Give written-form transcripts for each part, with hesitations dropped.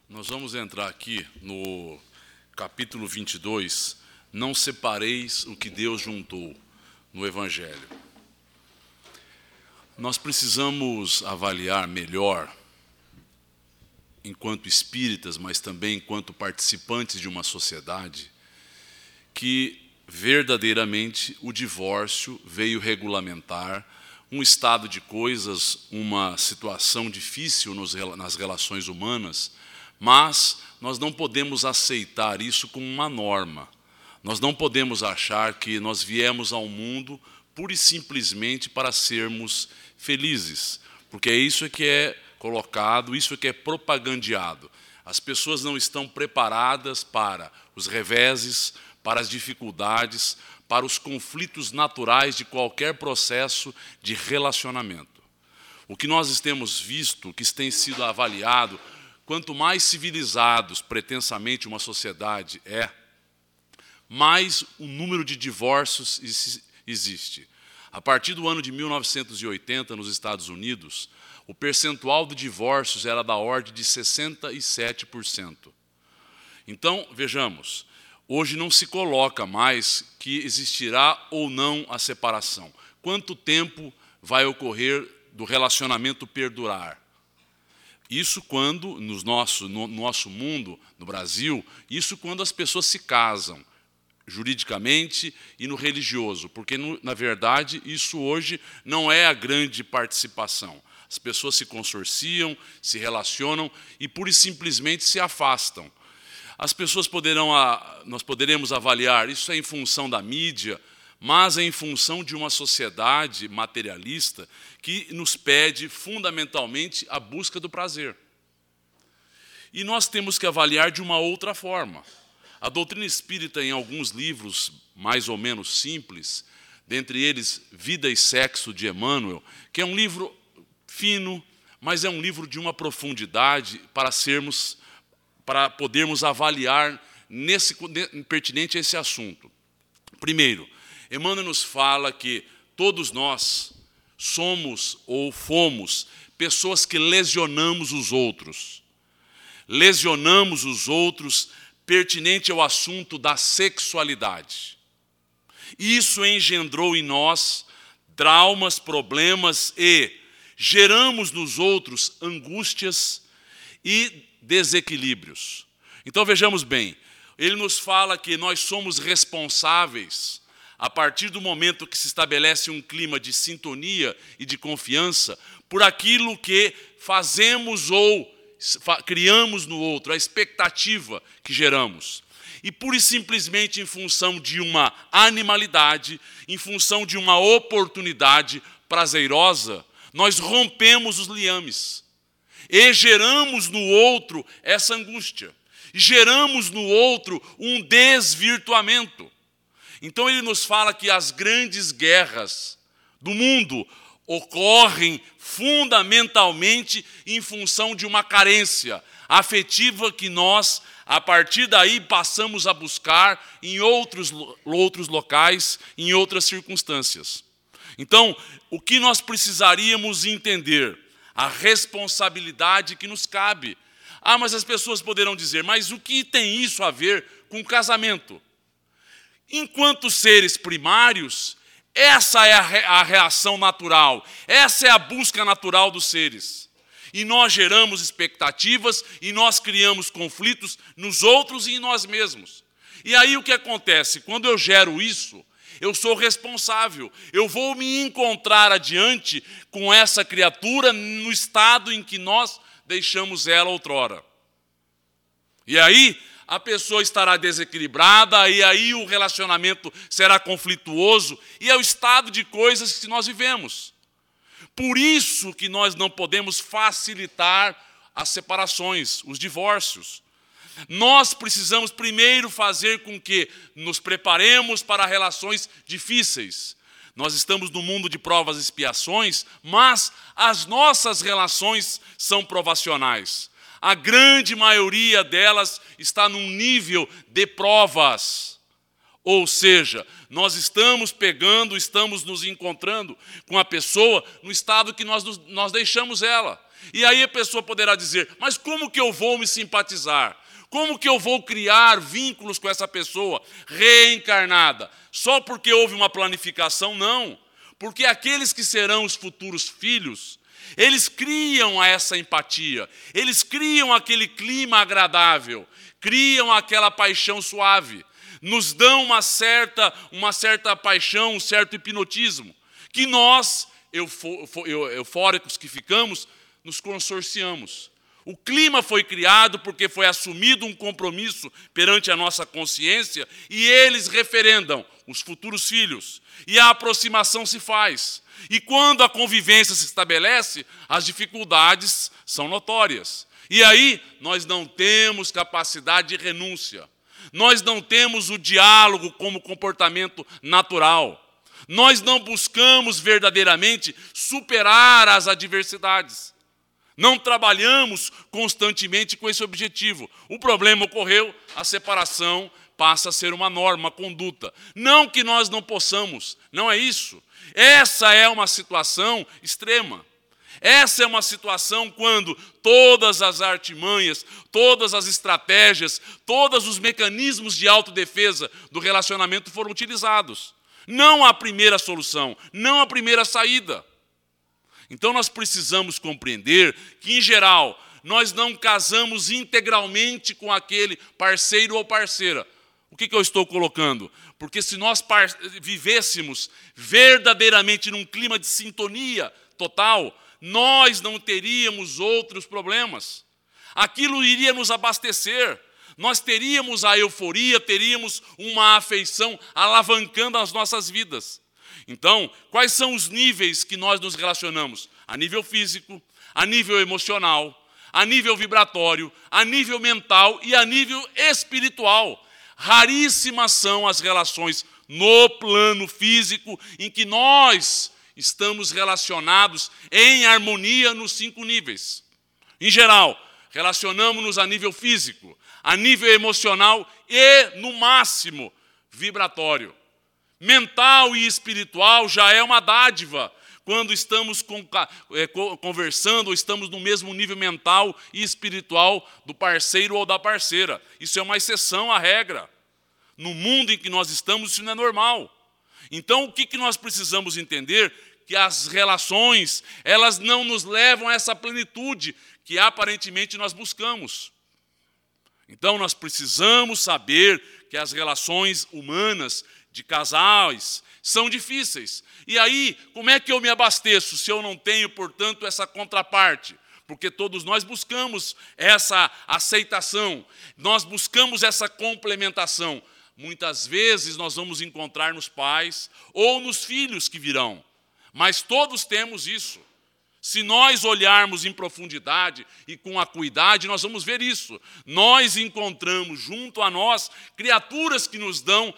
Nós vamos entrar aqui no capítulo 22, não separeis o que Deus juntou, no Evangelho. Nós precisamos avaliar melhor, enquanto espíritas, mas também enquanto participantes de uma sociedade, que verdadeiramente o divórcio veio regulamentar um estado de coisas, uma situação difícil nas relações humanas, mas nós não podemos aceitar isso como uma norma. Nós não podemos achar que nós viemos ao mundo pura e simplesmente para sermos felizes, porque isso que é colocado, isso que é propagandeado. As pessoas não estão preparadas para os reveses, para as dificuldades, para os conflitos naturais de qualquer processo de relacionamento. O que nós temos visto, que tem sido avaliado, quanto mais civilizados pretensamente uma sociedade é, mais o número de divórcios existe. A partir do ano de 1980, nos Estados Unidos, o percentual de divórcios era da ordem de 67%. Então, vejamos, hoje não se coloca mais que existirá ou não a separação. Quanto tempo vai ocorrer do relacionamento perdurar? Isso quando, no nosso mundo, no Brasil, isso quando as pessoas se casam, juridicamente e no religioso, porque, na verdade, isso hoje não é a grande participação. As pessoas se consorciam, se relacionam e, pura e simplesmente, se afastam. As pessoas nós poderemos avaliar, isso é em função da mídia, mas é em função de uma sociedade materialista que nos pede, fundamentalmente, a busca do prazer. E nós temos que avaliar de uma outra forma. A doutrina espírita, em alguns livros mais ou menos simples, dentre eles Vida e Sexo, de Emmanuel, que é um livro fino, mas é um livro de uma profundidade para podermos avaliar pertinente a esse assunto. Primeiro, Emmanuel nos fala que todos nós somos ou fomos pessoas que lesionamos os outros. Lesionamos os outros pertinente ao assunto da sexualidade. Isso engendrou em nós traumas, problemas e geramos nos outros angústias e desequilíbrios. Então vejamos bem, ele nos fala que nós somos responsáveis a partir do momento que se estabelece um clima de sintonia e de confiança por aquilo que fazemos ou criamos no outro, a expectativa que geramos. E pura e simplesmente em função de uma animalidade, em função de uma oportunidade prazerosa, nós rompemos os liames e geramos no outro essa angústia, e geramos no outro um desvirtuamento. Então ele nos fala que as grandes guerras do mundo ocorrem fundamentalmente em função de uma carência afetiva que nós, a partir daí, passamos a buscar em outros locais, em outras circunstâncias. Então, o que nós precisaríamos entender? A responsabilidade que nos cabe. Ah, mas as pessoas poderão dizer, mas o que tem isso a ver com casamento? Enquanto seres primários, essa é a reação natural, essa é a busca natural dos seres. E nós geramos expectativas e nós criamos conflitos nos outros e em nós mesmos. E aí o que acontece? Quando eu gero isso, eu sou responsável. Eu vou me encontrar adiante com essa criatura no estado em que nós deixamos ela outrora. E aí a pessoa estará desequilibrada, e aí o relacionamento será conflituoso, e é o estado de coisas que nós vivemos. Por isso que nós não podemos facilitar as separações, os divórcios. Nós precisamos primeiro fazer com que nos preparemos para relações difíceis. Nós estamos no mundo de provas e expiações, mas as nossas relações são provacionais. A grande maioria delas está num nível de provas. Ou seja, nós estamos nos encontrando com a pessoa no estado que nós deixamos ela. E aí a pessoa poderá dizer, mas como que eu vou me simpatizar? Como que eu vou criar vínculos com essa pessoa reencarnada? Só porque houve uma planificação? Não. Porque aqueles que serão os futuros filhos, eles criam essa empatia, eles criam aquele clima agradável, criam aquela paixão suave, nos dão uma certa paixão, um certo hipnotismo, que nós, eufóricos que ficamos, nos consorciamos. O clima foi criado porque foi assumido um compromisso perante a nossa consciência e eles referendam os futuros filhos. E a aproximação se faz. E quando a convivência se estabelece, as dificuldades são notórias. E aí nós não temos capacidade de renúncia. Nós não temos o diálogo como comportamento natural. Nós não buscamos verdadeiramente superar as adversidades. Não trabalhamos constantemente com esse objetivo. O problema ocorreu, a separação passa a ser uma norma, uma conduta. Não que nós não possamos, não é isso. Essa é uma situação extrema. Essa é uma situação quando todas as artimanhas, todas as estratégias, todos os mecanismos de autodefesa do relacionamento foram utilizados. Não a primeira solução, não a primeira saída. Então nós precisamos compreender que, em geral, nós não casamos integralmente com aquele parceiro ou parceira. O que eu estou colocando? Porque se nós vivêssemos verdadeiramente num clima de sintonia total, nós não teríamos outros problemas. Aquilo iria nos abastecer. Nós teríamos a euforia, teríamos uma afeição alavancando as nossas vidas. Então, quais são os níveis que nós nos relacionamos? A nível físico, a nível emocional, a nível vibratório, a nível mental e a nível espiritual. Raríssimas são as relações no plano físico em que nós estamos relacionados em harmonia nos 5 níveis. Em geral, relacionamos-nos a nível físico, a nível emocional e, no máximo, vibratório. Mental e espiritual já é uma dádiva quando estamos conversando ou estamos no mesmo nível mental e espiritual do parceiro ou da parceira. Isso é uma exceção à regra. No mundo em que nós estamos, isso não é normal. Então, o que nós precisamos entender? Que as relações, elas não nos levam a essa plenitude que aparentemente nós buscamos. Então, nós precisamos saber que as relações humanas de casais são difíceis. E aí, como é que eu me abasteço se eu não tenho, portanto, essa contraparte? Porque todos nós buscamos essa aceitação, nós buscamos essa complementação. Muitas vezes nós vamos encontrar nos pais ou nos filhos que virão, mas todos temos isso. Se nós olharmos em profundidade e com acuidade, nós vamos ver isso. Nós encontramos junto a nós criaturas que nos dão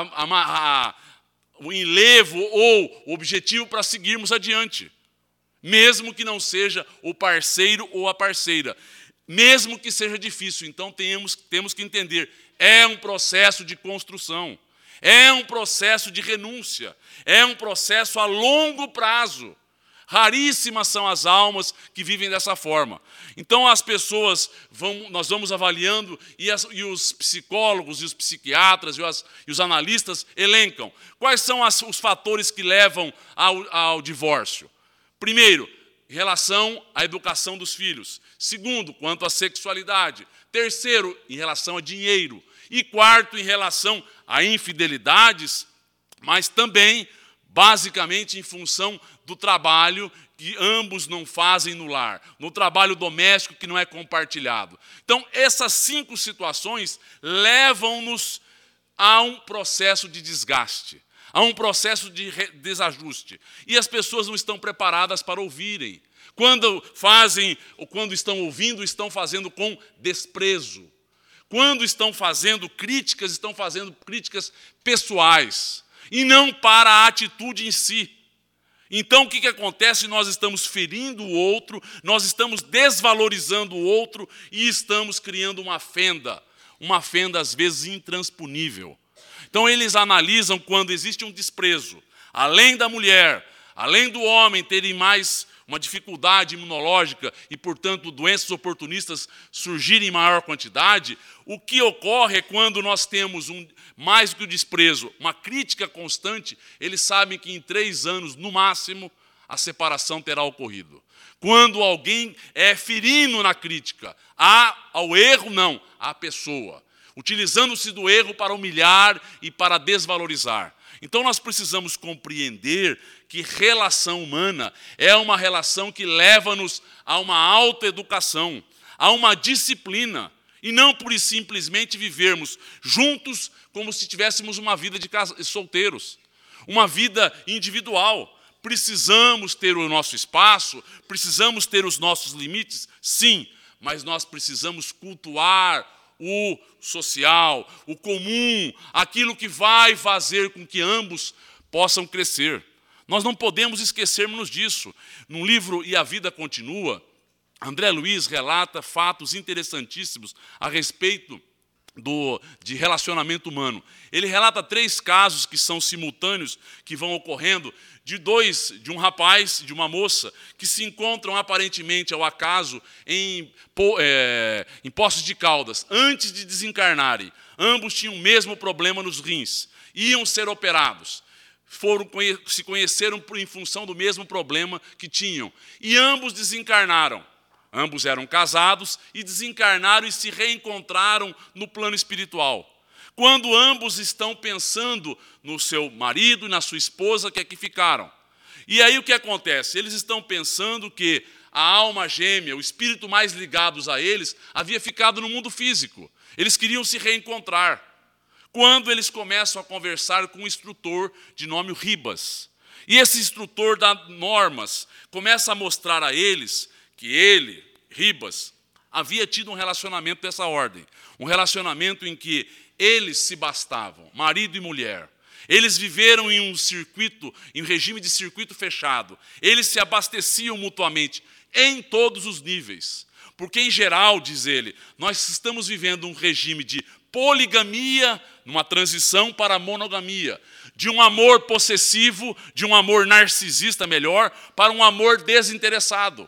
o enlevo ou o objetivo para seguirmos adiante. Mesmo que não seja o parceiro ou a parceira. Mesmo que seja difícil. Então temos que entender, é um processo de construção. É um processo de renúncia. É um processo a longo prazo. Raríssimas são as almas que vivem dessa forma. Então as pessoas, nós vamos avaliando e os psicólogos e os psiquiatras e os analistas elencam. Quais são os fatores que levam ao divórcio? Primeiro, em relação à educação dos filhos. Segundo, quanto à sexualidade. Terceiro, em relação a dinheiro. E quarto, em relação a infidelidades, mas também basicamente em função do trabalho que ambos não fazem no lar, no trabalho doméstico que não é compartilhado. Então, essas 5 situações levam-nos a um processo de desgaste, a um processo de desajuste. E as pessoas não estão preparadas para ouvirem. Quando estão ouvindo, estão fazendo com desprezo. Quando estão fazendo críticas pessoais. E não para a atitude em si. Então, o que acontece? Nós estamos ferindo o outro, nós estamos desvalorizando o outro e estamos criando uma fenda às vezes intransponível. Então, eles analisam quando existe um desprezo, além da mulher, além do homem terem mais uma dificuldade imunológica e, portanto, doenças oportunistas surgirem em maior quantidade, o que ocorre é quando nós temos mais do que o desprezo, uma crítica constante, eles sabem que em 3 anos, no máximo, a separação terá ocorrido. Quando alguém é ferino na crítica, ao erro não, à pessoa, utilizando-se do erro para humilhar e para desvalorizar. Então nós precisamos compreender que relação humana é uma relação que leva-nos a uma autoeducação, a uma disciplina, e não por simplesmente vivermos juntos como se tivéssemos uma vida de solteiros, uma vida individual. Precisamos ter o nosso espaço, precisamos ter os nossos limites, sim, mas nós precisamos cultuar o social, o comum, aquilo que vai fazer com que ambos possam crescer. Nós não podemos esquecermos disso. No livro E a Vida Continua, André Luiz relata fatos interessantíssimos a respeito de relacionamento humano. Ele relata 3 casos que são simultâneos, que vão ocorrendo, de um rapaz e de uma moça, que se encontram aparentemente ao acaso em Poços de Caldas, antes de desencarnarem. Ambos tinham o mesmo problema nos rins, iam ser operados. Se conheceram em função do mesmo problema que tinham, e ambos desencarnaram. Ambos eram casados e desencarnaram e se reencontraram no plano espiritual. Quando ambos estão pensando no seu marido e na sua esposa que aqui ficaram. E aí o que acontece? Eles estão pensando que a alma gêmea, o espírito mais ligados a eles, havia ficado no mundo físico. Eles queriam se reencontrar. Quando eles começam a conversar com um instrutor de nome Ribas. E esse instrutor dá normas, começa a mostrar a eles que ele, Ribas, havia tido um relacionamento dessa ordem. Um relacionamento em que eles se bastavam, marido e mulher. Eles viveram em um regime de circuito fechado. Eles se abasteciam mutuamente em todos os níveis. Porque, em geral, diz ele, nós estamos vivendo um regime de poligamia, numa transição para a monogamia. De um amor possessivo, de um amor narcisista, melhor, para um amor desinteressado.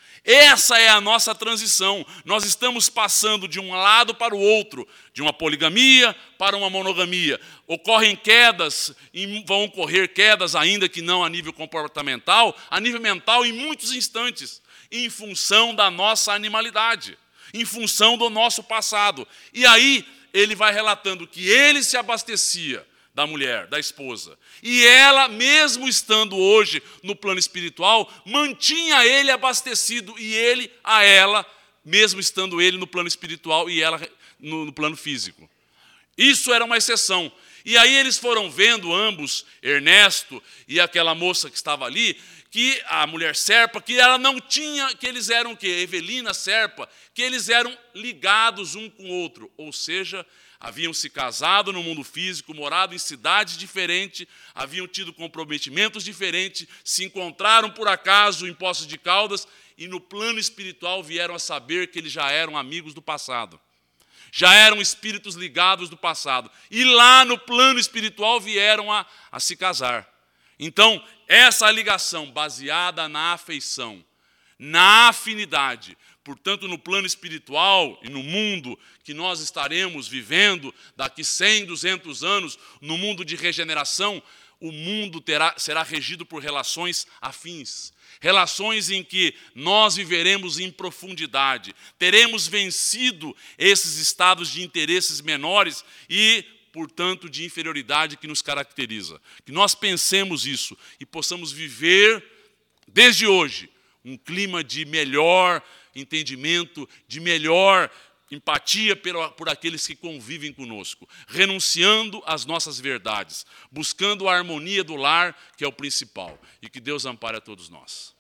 Essa é a nossa transição. Nós estamos passando de um lado para o outro, de uma poligamia para uma monogamia. Ocorrem quedas, e vão ocorrer quedas ainda que não a nível comportamental, a nível mental em muitos instantes, em função da nossa animalidade, em função do nosso passado. E aí ele vai relatando que ele se abastecia da mulher, da esposa. E ela, mesmo estando hoje no plano espiritual, mantinha ele abastecido e ele a ela, mesmo estando ele no plano espiritual e ela no plano físico. Isso era uma exceção. E aí eles foram vendo ambos, Ernesto e aquela moça que estava ali, que a mulher Serpa, que ela não tinha, que eles eram o quê? Evelina, Serpa, que eles eram ligados um com o outro, ou seja, haviam se casado no mundo físico, morado em cidades diferentes, haviam tido comprometimentos diferentes, se encontraram por acaso em Poços de Caldas e no plano espiritual vieram a saber que eles já eram amigos do passado. Já eram espíritos ligados do passado. E lá no plano espiritual vieram a se casar. Então, essa ligação baseada na afeição, na afinidade, portanto, no plano espiritual e no mundo que nós estaremos vivendo daqui 100, 200 anos, no mundo de regeneração, o mundo será regido por relações afins. Relações em que nós viveremos em profundidade, teremos vencido esses estados de interesses menores e, portanto, de inferioridade que nos caracteriza. Que nós pensemos isso e possamos viver, desde hoje, um clima de melhor entendimento, de melhor empatia por aqueles que convivem conosco, renunciando às nossas verdades, buscando a harmonia do lar, que é o principal, e que Deus ampare a todos nós.